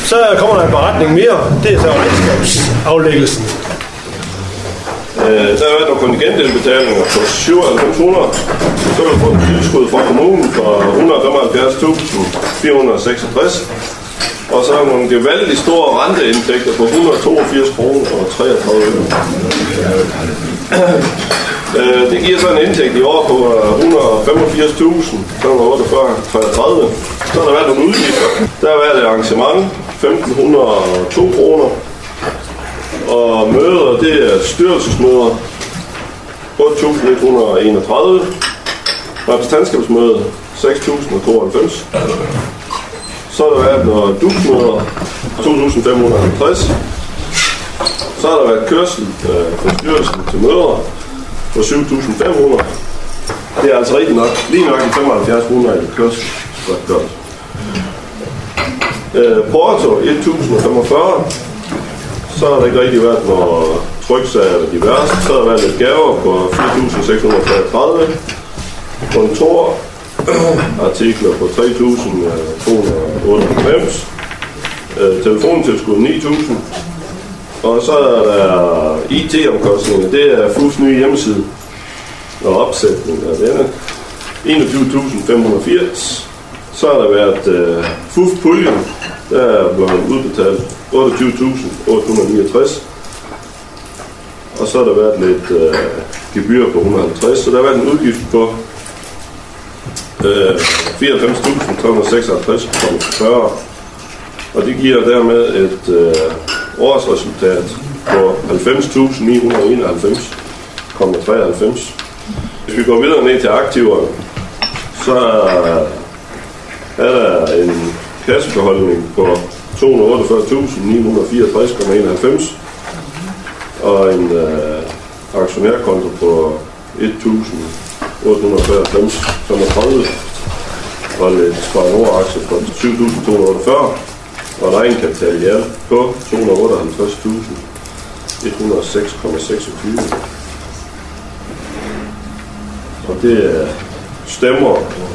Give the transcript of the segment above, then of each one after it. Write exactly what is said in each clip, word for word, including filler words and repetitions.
Så kommer der en beretning mere. Det er så regnskabsaflæggelsen. Øh, der har været nogle kontingentindbetalinger på syvoghalvfems hundrede. Så kan du få et tilskud fra kommunen for et hundrede og femoghalvfjerds tusind fire hundrede og seksogtres. Og så er der nogle gevaldigt store renteindtægter på et hundrede og toogfirs kroner og treogtredive øre. Det giver så en indtægt i år på et hundrede og femogfirs tusind fem hundrede og otteogfyrre komma treogtredive. Så har der været nogle udgifter. Der har været et arrangement, femten hundrede og to kroner. Og møder, det er styrelsesmøder, otte tusind et hundrede og enogtredive. Repræsentantskabsmøde, seks tusind og tooghalvfems. Så har der været noget D U K-møder, to tusind fem hundrede og halvtreds. Så har der været kørsel øh, for styrelsen til møder for syv tusind fem hundrede. Det er altså rigtig nok, lige nok i femoghalvfjerds hundrede i kørsel. Øh, Porto, et tusind og femogfyrre. Så har der ikke rigtig været noget tryksager eller diverse. Så har der været lidt gaver på fire tusind seks hundrede og treogtredive. Kontor, artikler på tre tusind to hundrede og otteoghalvfems. Øh, telefontilskud ni tusind. Og så er der I T-omkostninger. Det er F U F's nye hjemmeside og opsætning af denne. enogtyve tusind fem hundrede og firs. Så har der været øh, F U F-puljen. Der er blevet udbetalt otteogtyve tusind otte hundrede og niogtres. Og så har der været lidt øh, gebyr på et hundrede og halvtreds. Så der har været en udgift på øh, fireoghalvfems tusind tre hundrede og seksoghalvtreds komma fyrre. Og det giver dermed et øh, årsresultat på halvfems tusind ni hundrede og enoghalvfems komma treoghalvfems. Hvis vi går videre ned til aktiverne, så er der en kassebeholdning på to hundrede og otteogfyrre tusind ni hundrede og fireogtres komma enoghalvfems og en øh, aktionærkonto på et tusind otte hundrede og femoghalvfems komma femogtredive og lidt Spar Nord-aktier på syv tusind to hundrede og otteogfyrre og en egenkapital i alt på to hundrede og otteoghalvtreds tusind et hundrede og seks komma seksogtyve. Og det stemmer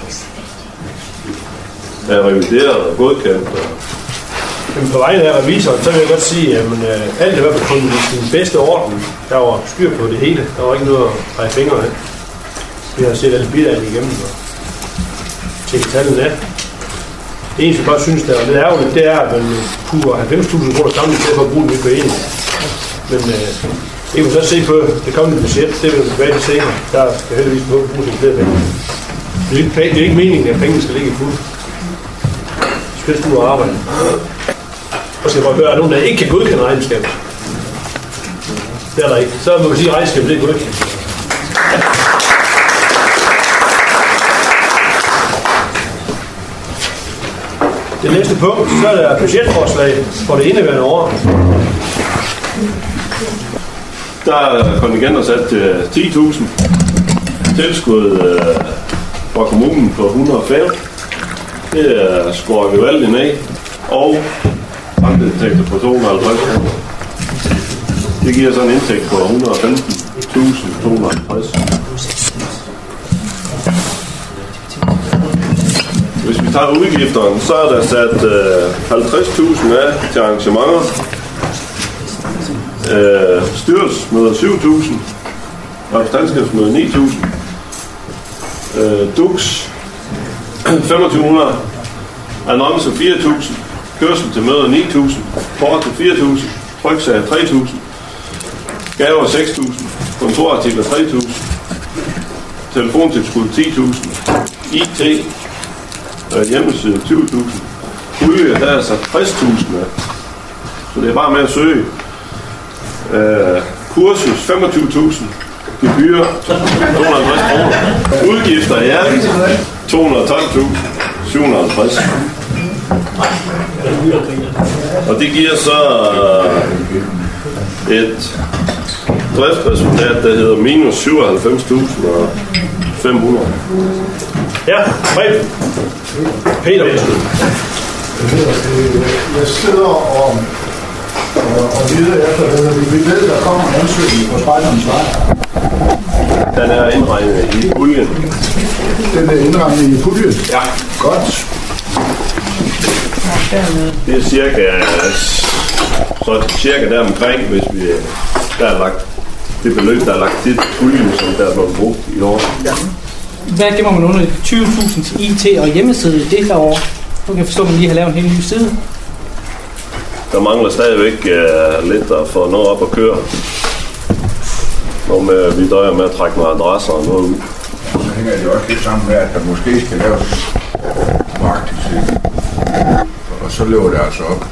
er revideret og godkendt. Jamen, på vegne af revisoren, så vil jeg godt sige, at øh, alt er i hvert fald kun i den bedste orden. Der var styr på det hele. Der var ikke noget at dreje fingre af. Vi har set alle bilerne igennem og tjekket tallene af. Det eneste, jeg godt synes, der er lidt ærgerligt, det er, at man puger halvfems tusind kroner sammen til for at bruge den på en. Men øh, det kan vi så se på det kommende budget. Det vil vi tilbage til senere. Der skal heldigvis bruge til flere penge. Det er, ikke, det er ikke meningen, at pengene skal ligge i fuld. Spids ud af arbejde. Og skal bare høre, at nogen, der ikke kan godkende regnskabet. Det er der ikke. Så må man sige, at regnskabet er godkendt. Det næste punkt, så er der budgetforslag for det indeværende år. Der er kontingenter sat til ti tusind. Tilskud øh, fra kommunen på et hundrede og fem. Det er skåret gevaldigt ned. Og renteindtægter på to hundrede og halvtreds kroner. Det giver så en indtægt på et hundrede og femten tusind to hundrede og halvtreds. Hvis vi tager udgifterne, så er der sat øh, halvtreds tusind af til arrangementer. Øh, styrelsesmøder syv tusind. Repræsentantskabsmøder ni tusind. Øh, D U K's femogtyve hundrede. Annoncer fire tusind. Kørsel til møder ni tusind. Porto fire tusind. Tryksager tre tusind. Gaver seks tusind. Kontorartikler tre tusind. Telefontilskud ti tusind. I T hjemmeside tyve tusind. Pulje, der er så tres tusind af. Så det er bare med at søge. Uh, kursus femogtyve tusind. Gebyr to hundrede og halvtreds kroner. Udgifter i alt to hundrede og tolv tusind syv hundrede og halvtreds. Og det giver så uh, et driftsresultat, der hedder minus syvoghalvfems tusind fem hundrede. Ja, Preben. Peter. Jeg sidder og, og, og lider efter det. Vi ved, der kommer en ansøgning på Spejderens Vej. Den er indregnet i puljen. Den er indregnet i puljen? Ja. Godt. Det er cirka, så cirka der omkring, hvis vi der er lagt det beløb, der er lagt til puljen, som der er blevet brugt i år. Ja. Hvad gemmer man under tyve tusind til I T og hjemmeside det her år? Nu kan jeg forstå, at man lige har lavet en helt ny side. Der mangler stadigvæk uh, lidt at få noget op at køre. Når med, vi døjer med at trække nogle adresser og noget ud. Så hænger det også lidt sammen med, at der måske skal laves praktisk. Og så løber det altså op.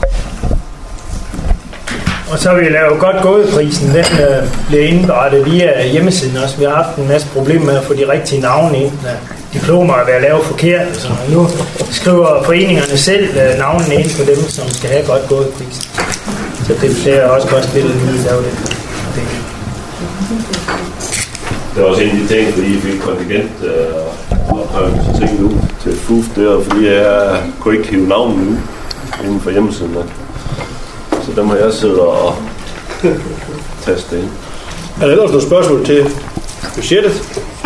Og så har vi lavet godt gået-prisen. Den øh, bliver indberettet via hjemmesiden også. Vi har haft en masse problemer med at få de rigtige navne ind. Diplomer er ved at lave forkert. Så nu skriver foreningerne selv øh, navnene ind på dem, som skal have godt gået-prisen. Så det, det er også godt spillet lige at lave det. det. Det er også en af de ting, fordi I fik kontingent øh, ophavelse og ting ud til F U F. Det er fordi jeg kunne ikke hive navnet ud inden for hjemmesiden. Så der må jeg sidde og taste ind. Er der ellers nogle spørgsmål til budgettet?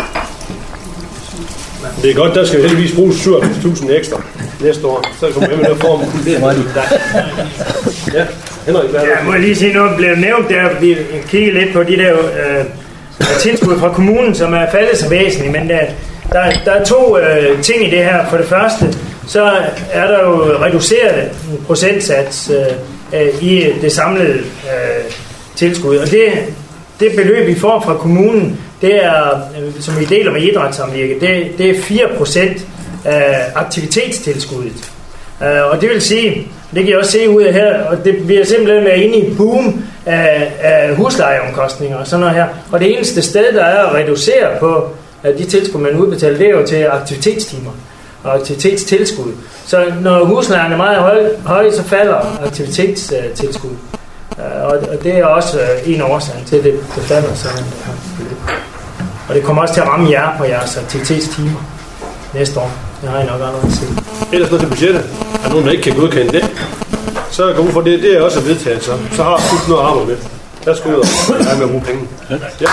Det er godt, der skal heldigvis bruges syvoghalvfems tusind ekstra næste år. Så kommer jeg med noget form. Det er meget ja, Henrik, hvad er ja, må jeg lige sige noget, der blev nævnt der, vi kigger lidt på de der øh, tilskud fra kommunen, som er faldet så væsentligt, men der, der, der er to øh, ting i det her. For det første, så er der jo reduceret en procentsats øh, i det samlede øh, tilskud, og det, det beløb, vi får fra kommunen, det er, øh, som vi deler med idrætssamvirket, det, det er fire procent af aktivitetstilskuddet. Uh, og det vil sige, det kan jeg også se ud af her, og det bliver simpelthen været inde i boom af, af huslejeomkostninger og sådan noget her. Og det eneste sted, der er at reducere på uh, de tilskud, man udbetaler, det er jo til aktivitetstimer og aktivitetstilskud. Så når huslejen er meget høj, høj så falder aktivitetstilskud. Uh, og, og det er også uh, en årsag til, det, det falder sådan. Uh, og det kommer også til at ramme jer på jeres aktivitetstimer næste år. Det har jeg nok allerede set. Ellers noget til budgettet. Er der nogen, der ikke kan godkende det? Så går ud for det. Det er også vedtaget, så. Så har du noget at arbejde med. Lad os gå ud og lege med at bruge penge. Ja.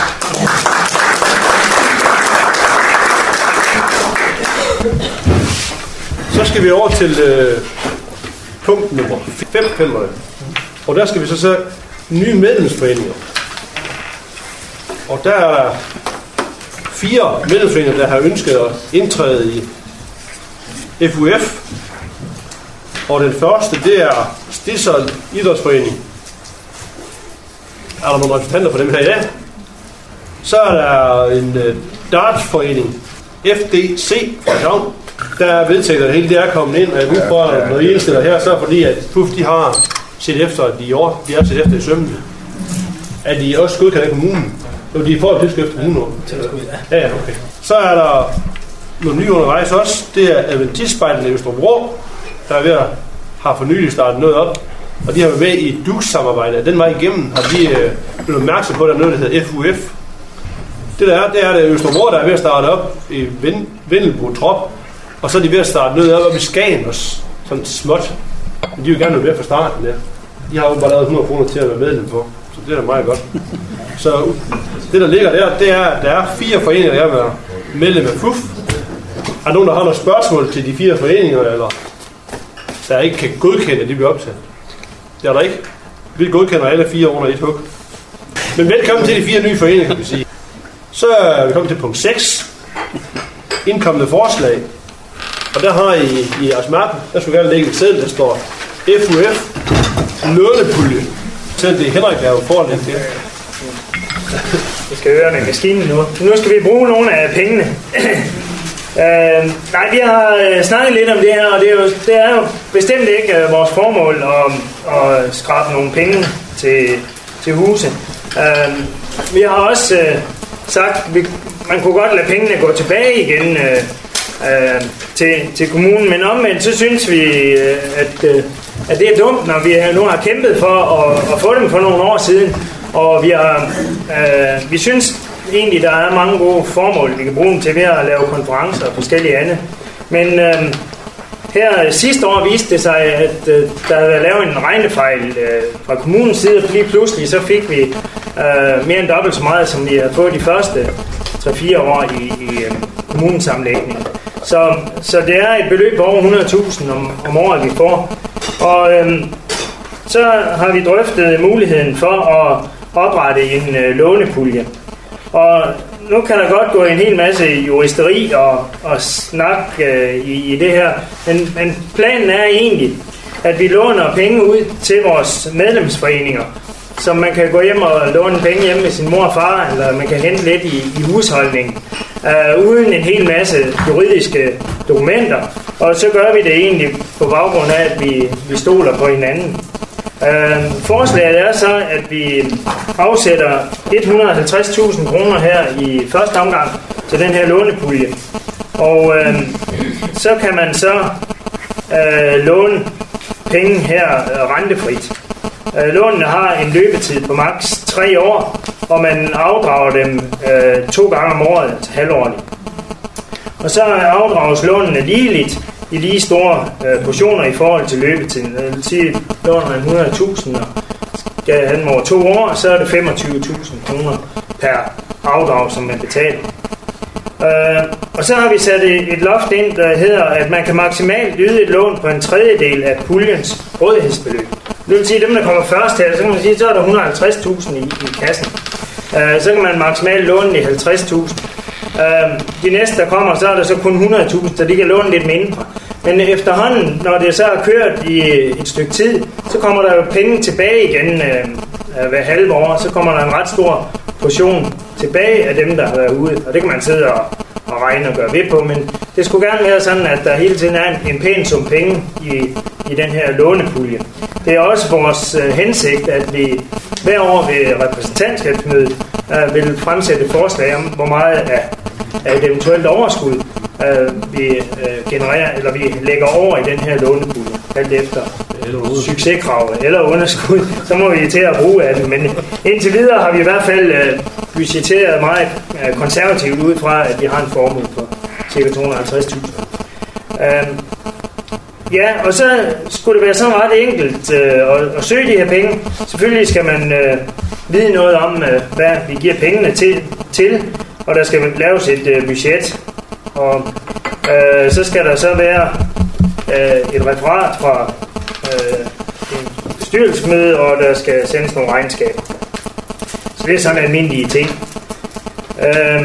Så skal vi over til øh, punkt nummer fem. Og der skal vi så se nye medlemsforeninger. Og der er fire medlemsforeninger, der har ønsket at indtræde i F U F. Og den første, det er Stissel Idrætsforening. Er der nogle repræsentanter for dem her i dag? Så er der en uh, dartforening, F D C fra København. Der er vedtaget, at hele det er kommet ind, og jeg er for, at når I indstiller her, så er fordi, at P U F, de har set efter, at de i år, de har set efter i sømmene. At de også godkender kommunen. Jo, de får et tilskud efter kommunen. Ja, ja, okay. Så er der nogle nye undervejs også. Det er Adventistspejlet i Østerbro, der er ved at have for nylig startet noget op. Og de har været med i et D U X-samarbejde. Den vej igennem har de øh, blevet opmærksom på, at der er noget, der hedder F U F. Det der er, det er det Østerbro, der er ved at starte op i Vendelbo Trop. Og så er de ved at starte noget op i Skagen også. Sådan småt. Men de vil gerne være med fra starten der. De har jo bare lavet hundrede kroner til at være medlem på. Så det er da meget godt. Så det, der ligger der, det er, at der er fire foreninger, der er medlem af P U F. Er der nogen, der har nogle spørgsmål til de fire foreninger, eller der ikke kan godkende, at de bliver opsat? Det er der ikke. Vi godkender alle fire under et hug. Men velkommen til de fire nye foreninger, kan vi sige. Så er vi kommet til punkt seks. Indkommende forslag. Og der har I i jeres mappe, der skulle gerne lægge et sæd, der står F U F lånepulje. Selv det er Henrik, der er jo foran det. Vi skal høre med maskinen nu. Nu skal vi bruge nogle af pengene. Uh, nej, vi har uh, snakket lidt om det her, og det er jo, det er jo bestemt ikke uh, vores formål at, at skrabe nogle penge til, til huse. Uh, vi har også uh, sagt, at man kunne godt lade pengene gå tilbage igen uh, uh, til, til kommunen, men omvendt så synes vi, uh, at, uh, at det er dumt, når vi nu har kæmpet for at, at få dem for nogle år siden, og vi, har, uh, vi synes egentlig, der er mange gode formål, vi kan bruge dem til ved at lave konferencer og forskellige andet. Men øh, her sidste år viste det sig, at øh, der havde lavet en regnefejl øh, fra kommunens side, og lige pludselig så fik vi øh, mere end dobbelt så meget, som vi har fået de første tre fire år i, i øh, kommunens sammenlægning. Så, så det er et beløb på over hundrede tusind om, om året, vi får. Og øhm, så har vi drøftet muligheden for at oprette en øh, lånepulje. Og nu kan der godt gå en hel masse juristeri og, og snak øh, i, i det her. Men, men planen er egentlig, at vi låner penge ud til vores medlemsforeninger, så man kan gå hjem og låne penge hjemme med sin mor og far, eller man kan hente lidt i, i husholdning, øh, uden en hel masse juridiske dokumenter. Og så gør vi det egentlig på baggrund af, at vi, vi stoler på hinanden. Øh, forslaget er så, at vi afsætter et hundrede og halvtreds tusind kroner her i første omgang til den her lånepulje. Og øh, så kan man så øh, låne penge her øh, rentefrit. Øh, lånene har en løbetid på maks tre år, og man afdrager dem øh, to gange om året, altså halvårligt. Og så afdrages lånene ligeligt i lige store øh, portioner i forhold til løbetiden. Det vil sige, at låner man hundrede tusind og skal have dem over to år, så er det femogtyve tusind kroner per afdrag, som man betaler. Øh, og så har vi sat et, et loft ind, der hedder, at man kan maksimalt yde et lån på en tredjedel af puljens rådighedsbeløb. Det vil sige, at dem, der kommer først her, så kan man sige, så er der et hundrede og halvtreds tusind i, i kassen. Øh, så kan man maksimalt låne i halvtreds tusind. Øh, de næste, der kommer, så er der så kun hundrede tusind, så de kan låne lidt mindre. Men efterhånden, når det så er kørt i et stykke tid, så kommer der jo penge tilbage igen øh, hver halve år. Så kommer der en ret stor portion tilbage af dem, der har været ude. Og det kan man sidde og, og regne og gøre ved på. Men det skulle gerne være sådan, at der hele tiden er en, en pæn sum penge i, i den her lånepulje. Det er også vores øh, hensigt, at vi hver år ved repræsentantskabsmødet øh, vil fremsætte forslag om, hvor meget af, af et eventuelt overskud øh, vi øh, genererer, eller vi lægger over i den her lånepulje, alt efter succeskrav eller underskud, så må vi til at bruge af det. Men indtil videre har vi i hvert fald øh, budgetteret meget øh, konservativt ud fra, at vi har en formue på cirka to hundrede og halvtreds tusind. Øh, ja, og så skulle det være så meget enkelt øh, at, at søge de her penge. Selvfølgelig skal man øh, vide noget om, øh, hvad vi giver pengene til, til og der skal laves et øh, budget. Og øh, så skal der så være øh, et referat fra øh, en bestyrelsesmøde, og der skal sendes nogle regnskaber. Så det er sådan almindelige ting. Øh,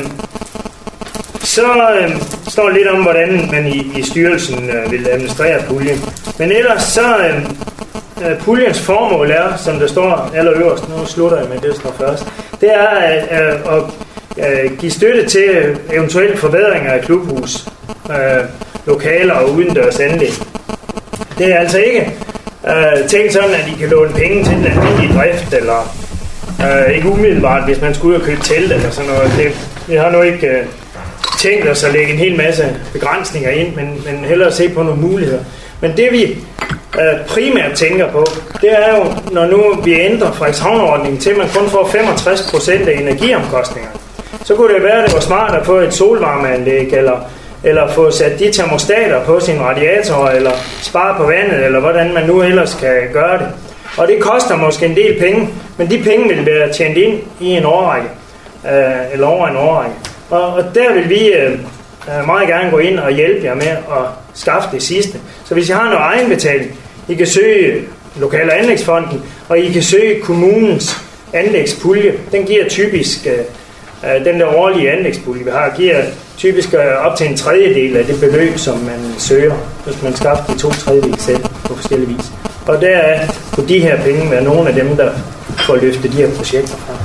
så øh, står lidt om, hvordan man i, i styrelsen øh, vil administrere puljen. Men ellers så øh, puljens formål er, som der står allerøverst, nu slutter jeg med det, der står først, det er at, at, at Uh, give støtte til eventuelle forbedringer af klubhus, uh, lokaler og udendørs anlæg. Det er altså ikke uh, tænkt sådan, at I kan låne penge til den almindelige drift, eller uh, ikke umiddelbart, hvis man skulle ud og købe telt eller sådan noget. Det, vi har nu ikke uh, tænkt os at lægge en hel masse begrænsninger ind, men, men hellere se på nogle muligheder. Men det vi uh, primært tænker på, det er jo, når nu vi ændrer Frederikshavn-ordningen til, at man kun får femogtres procent af energiomkostningerne, så kunne det være, at det var smart at få et solvarmeanlæg, eller, eller få sat de termostater på sin radiator, eller spare på vandet, eller hvordan man nu ellers kan gøre det. Og det koster måske en del penge, men de penge vil være tjent ind i en årrække, øh, eller over en årrække. Og, og der vil vi øh, meget gerne gå ind og hjælpe jer med at skaffe det sidste. Så hvis I har noget egenbetaling, I kan søge Lokal- og Anlægsfonden, og I kan søge kommunens anlægspulje. Den giver typisk... Øh, Den der årlige anlægspulje, vi har, giver typisk op til en tredjedel af det beløb, som man søger, hvis man skaffer de to tredjedel selv på forskellige vis. Og der er på de her penge være nogle af dem, der får løftet de her projekter fra.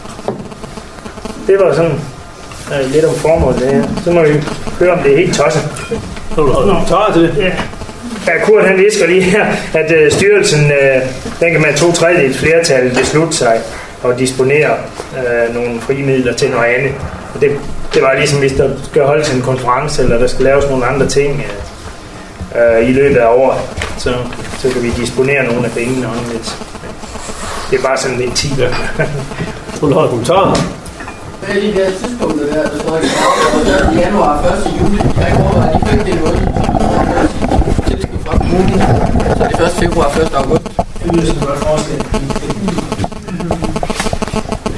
Det var sådan uh, lidt om formålet det her. Så må vi høre, om det er helt tosset. Nå, tager til det. Ja. Ja, Kurt han visker lige her, at uh, styrelsen, uh, den kan med to tredjedel flertal beslutte sig og disponere øh, nogle frie midler til noget andet. Og det, det var ligesom, hvis der skal holdes en konference, eller der skal laves nogle andre ting øh, i løbet af året, så, så kan vi disponere nogle af pengene anderledes. Det er bare sådan en ventil. Ja. Tror du har kommentarer? Hvad er lige det her tidspunktet der, der står i januar første juli? Jeg ikke overvejer, at de fik det noget tilskud fra kommunen, så det er første februar første august. Det lyder som en forskel.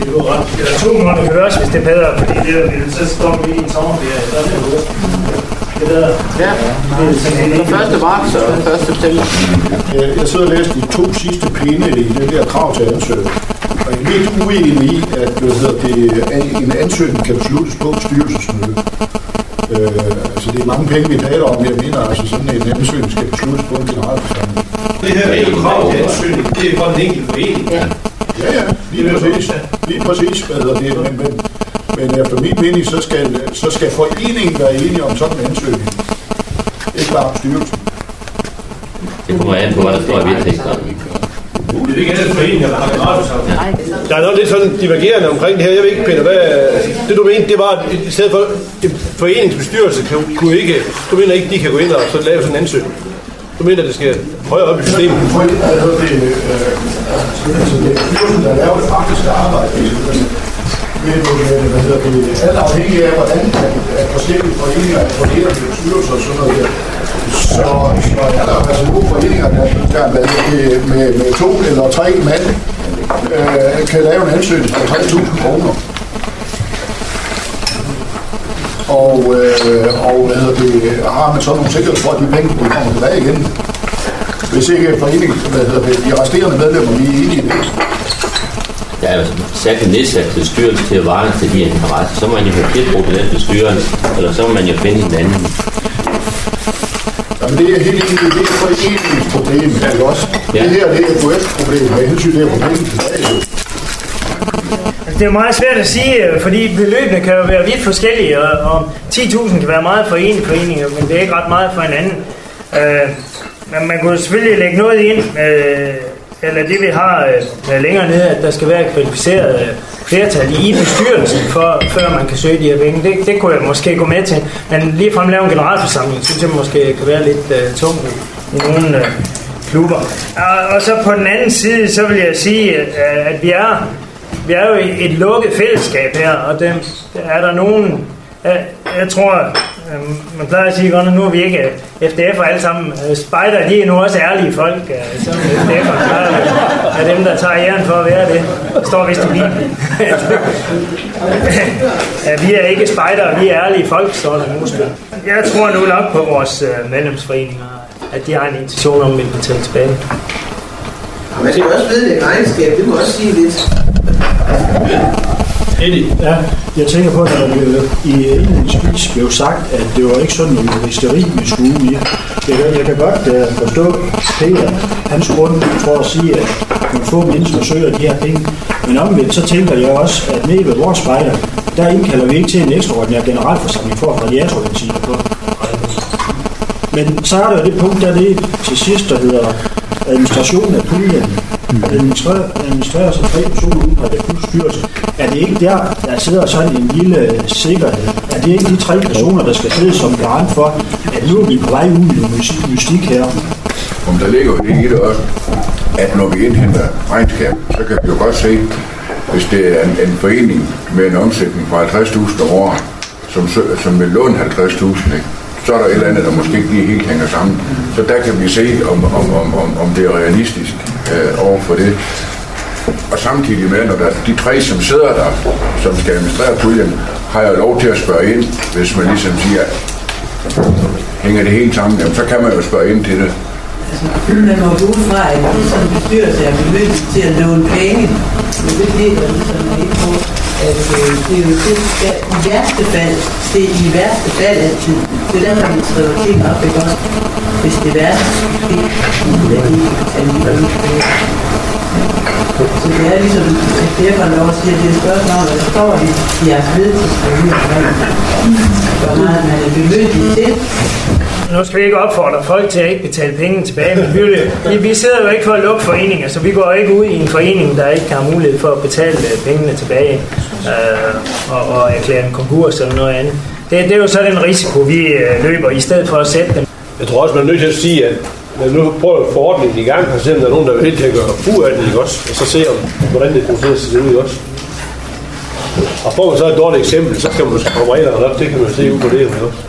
Det er to måneder, det kan også, hvis det er bedre, fordi det er, så står vi i en sommerferie, så er det jo Det der. Ja, første marts og første september. Jeg sidder og læser de to sidste pinde i det der krav til ansøgning. Og jeg er lidt uenig i, at det, en ansøgning kan besluttes på et styrelsesmøde. Øh, altså det er mange penge, vi taler om. Jeg mener, altså sådan en ansøgning skal besluttes på en generalforsamling. Det her er jo krav til ansøgning. Det er for den enkelte forening. Ja, ja, ja lige præcis. Lige præcis, hvad hedder det. Men, men, men efter min mening, så skal, så skal foreningen være enige om sådan en ansøgning. Ikke bare om styrelsen. Det kommer an på, hvad der står i vedtægterne. Det er ikke alle foreninger, der har generalforsamling. Der er noget lidt sådan divergerende omkring det her. Jeg ved ikke, Peter, hvad det du mente, det var, at i stedet for en foreningsbestyrelse kan, kunne ikke, du mener ikke, de kan gå ind og så lave sådan en ansøgning. Du mener, at det skal højere op i systemet? For det er det, altså det er styrelsen, der laver det praktiske arbejde. Men hvad hedder det, alt afhængig af, hvordan at forskellige foreninger er fordelt med styrelser og sådan noget der. Så, så er der altså nogle foreninger, der, der med, med, med to eller tre mand øh, kan lave en ansøgning for tre tusind kroner. Og, øh, og hvad hedder det, har man så nogle sikkerhed for, at de penge de kommer tilbage igen. Hvis ikke foreningen, hvad hedder det, de resterende medlemmer, vi er enige i det. Der er jo sat en nedsat bestyrelse til at varetage de interesser. Så må man jo have tilbrug til den bestyrelse, eller så må man jo finde en anden. Jamen det er helt enkelt, det er foreningens problem, ikke også? Ja. Det her, det er et F F problem, og jeg synes, det er problemet tilbage. Det er meget svært at sige, fordi beløbene kan jo være vidt forskellige, og, og ti tusind kan være meget for en forening, men det er ikke ret meget for en anden. Øh, men man kunne selvfølgelig lægge noget ind, øh, eller det vi har øh, længere nede, at der skal være kvalificeret øh, flertal i bestyrelsen, for, før man kan søge de her penge. Det, det kunne jeg måske gå med til, men ligefrem lave en generalforsamling, synes jeg måske kan være lidt øh, tungt i, i nogle øh, klubber. Og, og så på den anden side, så vil jeg sige, at, at vi er Vi er jo et lukket fællesskab her, og dem, er der nogen, jeg, jeg tror, øh, man plejer at sige, at nu er vi ikke F D F'er alle sammen. Spejder, de er nu også ærlige folk, som F D F'er er dem, der tager æren for at være det. Det står vist i Bibelen. Vi er ikke spejder, vi er ærlige folk, står der nu. Jeg tror nu nok på vores medlemsforeninger, at de har en intention om at betale tilbage. Man skal også vide, det er regnskab, det må også sige lidt. Ja, jeg tænker på, at der blev i indledningsvis blev sagt, at det var ikke sådan noget juristeri, vi skulle i. Jeg kan, jeg kan godt uh, forstå Peter, hans grund for at sige, at nogle få mennesker søger de her penge. Men omvendt, så tænker jeg også, at nede ved vores spejder, der indkalder vi ikke til en ekstraordinær generalforsamling for at få radiatorventiler på. Men så er der det punkt, der det til sidst, der hedder administration af puljen. Administrerer sig tre personer ud på det fuldstyrelse. Er det ikke der, der sidder sådan en lille sikkerhed? Er det ikke de tre personer, der skal sidde som garant for, at nu er vi på vej ud i mystik her? Om der ligger jo det i det også, at når vi indhenter regnskab, så kan vi jo godt se, hvis det er en, en forening med en omsætning fra halvtreds tusind om året, som, som vil låne halvtreds tusind, så er der et eller andet, der måske ikke lige helt hænger sammen. Så der kan vi se, om, om, om, om, om det er realistisk øh, over for det. Og samtidig med, når der de tre, som sidder der, som skal administrere puljen, har jeg lov til at spørge ind, hvis man ligesom siger, hænger det helt sammen, jamen, så kan man jo spørge ind til det. Altså, man må gå ud fra, at vi som bestyrelse er beløbet til at låne penge. Men det er det, der ligesom er ikke på, at øh, det er jo det, der, i værste fald, det er i værste fald altid. Det er derfor, vi skriver ting op, ikke også? Hvis det er værste, det er det, at vi ikke kan tage lige ud. Så det er ligesom, at flerfaldene også siger, at det er et spørgsmål, hvad der står i jeres ledelsesregler. Hvor meget man er beløbet til. Nu skal vi ikke opfordre folk til at ikke betale penge tilbage, men vi, vi sidder jo ikke for at lukke foreninger, så vi går ikke ud i en forening, der ikke har mulighed for at betale pengene tilbage øh, og, og erklære en konkurs eller noget andet. Det, det er jo så den risiko, vi øh, løber, i stedet for at sætte dem. Jeg tror også, man er nødt til at sige, at man nu prøver forordningen i gang, for eksempel, der er nogen, der vil helt til at gøre brug af det, ikke også? Og så se, om, hvordan det proces ser ud, også? Og får man så et dårligt eksempel, så skal man måske komme reglerne op, det kan man se ud på det, ikke også?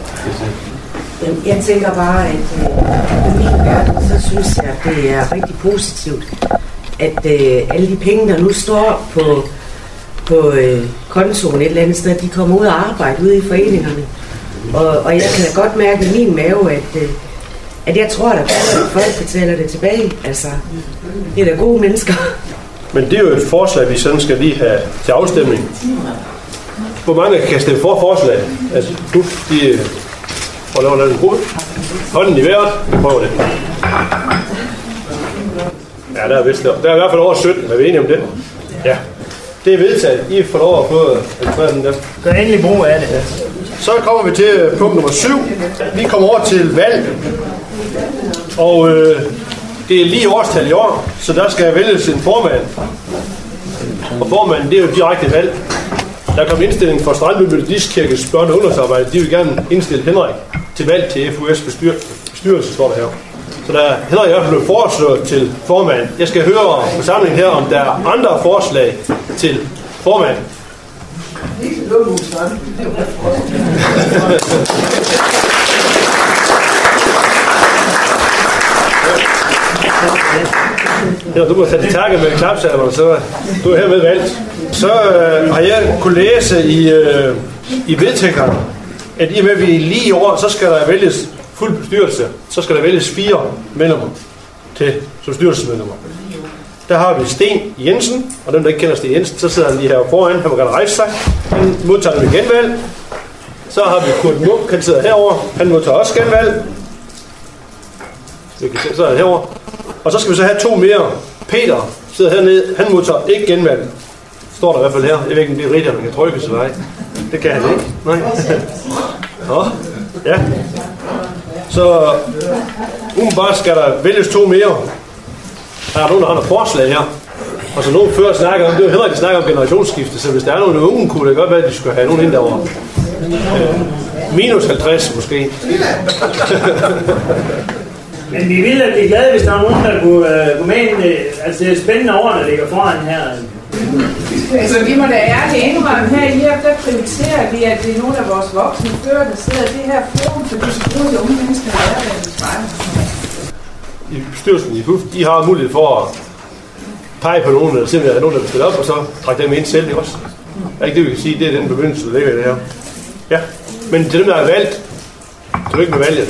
Jeg tænker bare, at øh, i min verden, så synes jeg, at det er rigtig positivt, at øh, alle de penge, der nu står på, på øh, kontoen et eller andet sted, de kommer ud og arbejder ude i foreningerne. Og, og jeg kan da godt mærke i min mave, at, at jeg tror, at folk betaler det tilbage. Altså, det er da gode mennesker. Men det er jo et forslag, vi sådan skal lige have til afstemning. Hvor mange kan stemme for forslaget? Altså, du, de får lov at lave en gruppe. Hånden i vejret. Vi prøver det. Ja, der er vist der. Der er i hvert fald over sytten. Er vi enige om det? Ja. Det er vedtaget. I får lov at få den der. Gør endelig brug af det. Ja. Så kommer vi til punkt nummer syv. Vi kommer over til valg. Og øh, det er lige årstal i år, så der skal vælges en formand. Og formanden, det er jo direkte valg. Der kom indstilling fra Strandby Metodistkirkes børne- og ungdomsarbejde. De vil gerne indstille Henrik til valg til F U S bestyrelse, står der her. Så der er Henrik i hvert fald blevet foreslået til formand. Jeg skal høre forsamlingen her, om der er andre forslag til formand. Ja, du må tage det takke med klapsalver, så du er hermed valgt. Så øh, har jeg kunne læse i, øh, i vedtægterne, at i og med at vi lige i år, så skal der vælges fuld bestyrelse, så skal der vælges fire medlemmer til som styrelsesmedlemmer. Der har vi Sten Jensen, og dem der ikke kender Sten Jensen, så sidder han lige her foran, han må gerne rejse sig. Han modtager dem genvalg. Så har vi Kurt Munk, han sidder herovre, han modtager også genvalg. Vi kan se, så er han herovre. Og så skal vi så have to mere. Peter sidder hernede, han modtager ikke genvalg. Står der i hvert fald her. Jeg ved ikke, om det er rigtigt, at man kan trykke sig vej. Det kan han ikke. Nej. Nå, ja. Så umiddelbart skal der vælges to mere. Der er nogen, der har noget forslag her. Og så nogen før snakker om, det er jo heller ikke snakker om generationsskifte, så hvis der er nogen unge, kunne det godt være, at de skulle have nogen ind derovre. Øh, minus halvtreds måske. Men vi ville blive glade, hvis der var nogen, der kunne uh, gå med ind. Altså det er spændende år, der ligger foran her. Altså vi må da ærligt indrømme her i her, der prioriterer vi, at det er nogle af vores voksne fører, der sidder i det her forum, for de skal bruge de unge mennesker, der er der i spejlet. I bestyrelsen i H U F, de har mulighed for at pege på nogen, eller simpelthen er nogen, der vil stille op, og så trække dem ind selv, ikke også? Er ikke det, vi kan sige? Det er den begyndelse, der ligger i det her. Ja, men til dem, der er valgt, tillykke med valget.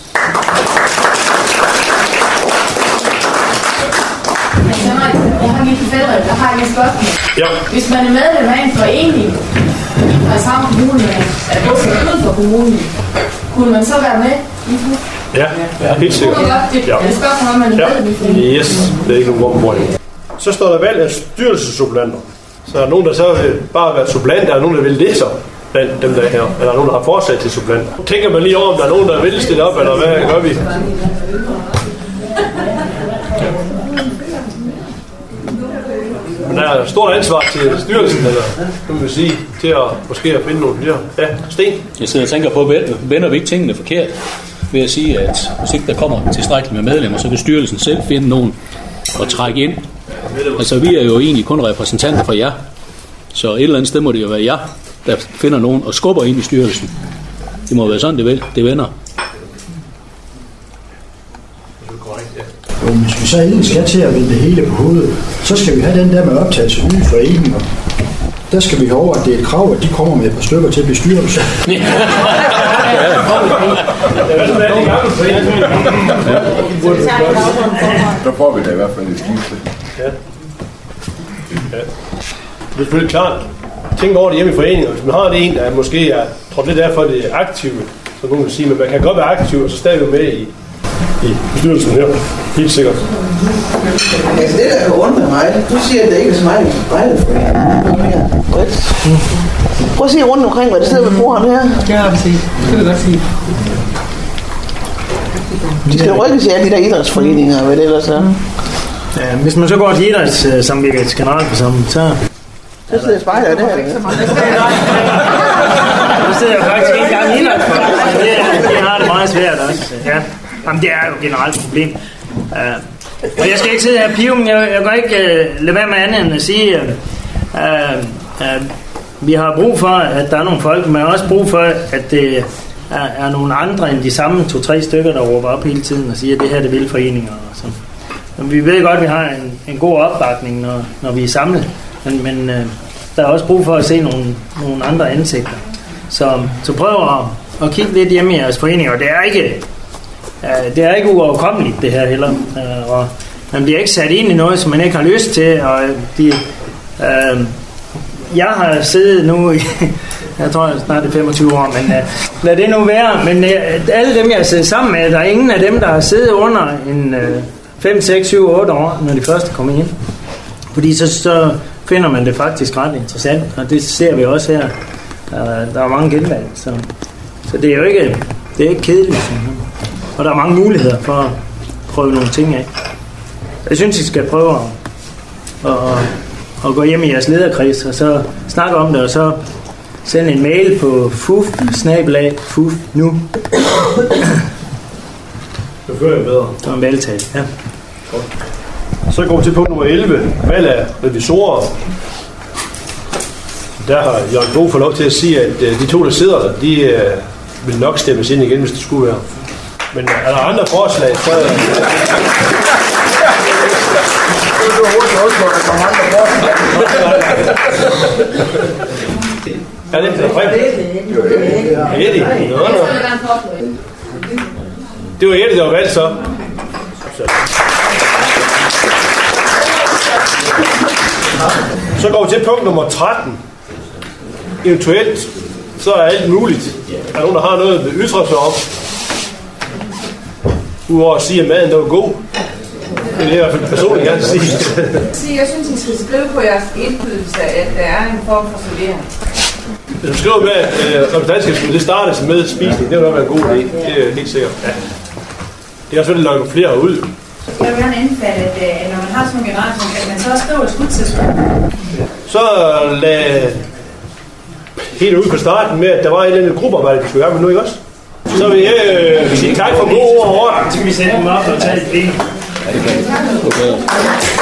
Jeg har lige forældre, der har jeg et spørgsmål. Ja. Hvis man er medlem af en forening, der er samme kommune, er både uden for kommunen, kunne man så være med i H U F? Ja, ja, helt sikkert. Det er et spørgsmål, om man er medlem i foreningen. Yes, det er ikke nogen hvor så står der valg af styrelsesupplanter. Så er der nogen, der så vil bare være supplanter, er der nogen, der vil det så blandt dem der her, eller er der nogen, der har fortsat til supplanter. Tænker man lige over, om der er nogen, der vil stille op, eller hvad gør vi? Men der er stort ansvar til styrelsen, eller kan man sige, til at måske at finde nogle flere. Ja, Sten? Jeg sidder og tænker på, vender vi ikke tingene forkert ved at sige, at hvis ikke der kommer tilstrækkeligt med medlemmer, så kan styrelsen selv finde nogen at trække ind. Altså vi er jo egentlig kun repræsentanter for jer, så et eller andet sted må det jo være jer, der finder nogen og skubber ind i styrelsen. Det må være sådan, det, vel, det vender. Og hvis vi så egentlig skal til at vende det hele på hovedet, så skal vi have den der med optagelse nye foreninger. Der skal vi have over, at det er et krav, at de kommer med et par stykker til bestyrelse. Så får vi da i hvert fald et skifte. Ja. Ja. Det er selvfølgelig klart. Tænk over det hjemme i foreninger. Hvis man har det en, der måske er, tror det er derfor, det er aktivt, så kan man sige, men man kan godt være aktiv, og så stadig med i, i bestyrelsen her. Helt sikkert. Altså det, der kan undre mig, du siger, at det ikke er så meget i spejlet. Prøv at se rundt omkring, hvad der sidder ved bordet her. Ja, det vil det vil godt sige. De skal rykkes i alle de der idrætsforeninger, hvad det ellers er. Ja, hvis man så går til idrætssamvirkets generalforsamling, så... Så sidder jeg spejler det her. Så sidder jeg faktisk ikke engang i idrætsforeningen. Det, det har det meget svært også. Ja. Jamen, det er jo et generelt problem. Uh, og jeg skal ikke sidde her og pive, men jeg, jeg kan ikke uh, lade være med andet end at sige, uh, uh, vi har brug for, at der er nogle folk, men jeg har også brug for, at det er, er nogle andre end de samme to-tre stykker, der råber op hele tiden og siger, at det her det vil foreninger. Og sådan. Men vi ved godt, at vi har en, en god opbakning, når, når vi er samlet, men, men uh, der er også brug for at se nogle, nogle andre ansigter. Så, så prøv at, at kigge lidt hjemme i jeres forening, og det er ikke, uh, det er ikke uoverkommeligt det her heller. Uh, og man bliver ikke sat ind i noget, som man ikke har lyst til, og de, uh, jeg har siddet nu i, jeg tror snart det er femogtyve år, men uh, lad det nu være, men uh, alle dem jeg har siddet sammen med, der er ingen af dem, der har siddet under en uh, fem, seks, syv, otte år, når de første kommer ind. Fordi så, så finder man det faktisk ret interessant, og det ser vi også her. Uh, der er mange genvalg, så, så det er jo ikke, det er ikke kedeligt. Og der er mange muligheder for at prøve nogle ting af. Jeg synes, I skal prøve at, at, at gå hjem i jeres lederkreds, og så snakke om det, og så sende en mail på fuf snabel-a fuf nu. Det fører jeg bedre. Det var en valgtale, ja. Så går vi til punkt nummer elleve, valg af revisorer. Der har Jørgen Bo fået lov til at sige, at de to, der sidder der, de uh, vil nok stemmes ind igen, hvis det skulle være. Men er der andre forslag? Så... Er det ikke frem? Eddie? Det var Eddie, der var valgt så. Så går vi til punkt nummer tretten. Eventuelt, så er alt muligt. Er der nogen, der har noget at ytre sig om? Udover at sige, at maden der var god. Det er i hvert fald personligt gerne at sige. Jeg synes, I skal skrive på jeres indflydelse, at der er en form for servering. Hvis du skriver med, at øh, repræsentantskabet, det startes med spisning, det vil nok være en god idé. Det er helt sikkert. Ja. Det er også vel nok flere ud. Jeg vil gerne indfatte, at når man har sådan nogle generalform, at man så skriver et skudtidspunkt. Så lad helt ud på starten med, at der var en eller anden gruppearbejde, vi skulle gøre med nu, ikke også? Så vil jeg øh, sige tak for gode ord og ord. Så skal vi sætte dem op og tage et ben. Ja, det kan jeg. Okay.